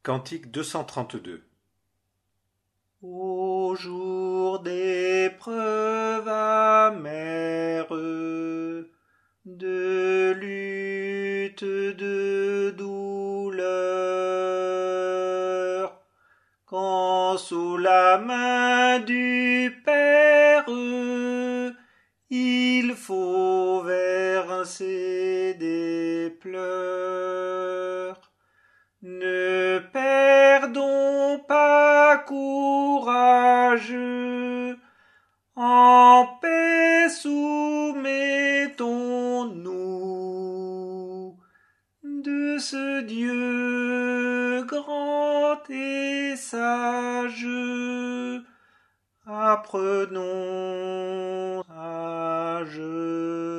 Cantique 232. Au jour d'épreuve amère, de lutte, de douleur, quand sous la main du Père, il faut verser des pleurs. Ne perdons pas courage, en paix soumettons-nous de ce Dieu grand et sage. Apprenons sage.